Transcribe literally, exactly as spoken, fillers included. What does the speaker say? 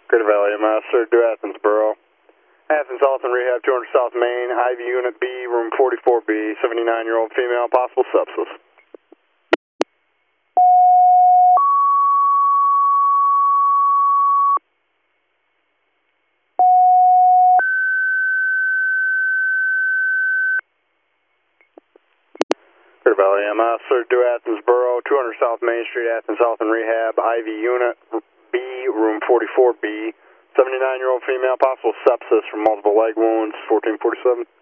Greater Valley M S, sir, to Athens Borough. Athens Alton Rehab, two hundred South Main, I V Unit B, room forty-four B, seventy-nine-year-old female, possible sepsis. Greater Valley M S, sir, to Athens Borough, two hundred South Main Street, Athens Alton Rehab, I V Unit B, room forty-four B, seventy-nine-year-old female, possible sepsis from multiple leg wounds, fourteen forty-seven.